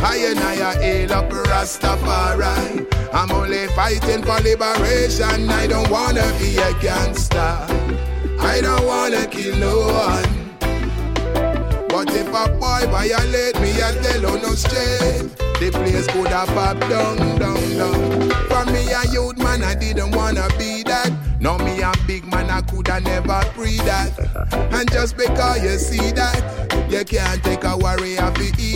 I and I hail up Rastafari. I'm only fighting for liberation. I don't wanna be a gangster. I don't wanna kill no one. But if a boy violate me, I tell her no straight. The place could have pop down, down, down. For me a youth man, I didn't wanna be that. No, me a big man, I coulda never pre that. And just because you see that, you can't take a warrior for eat.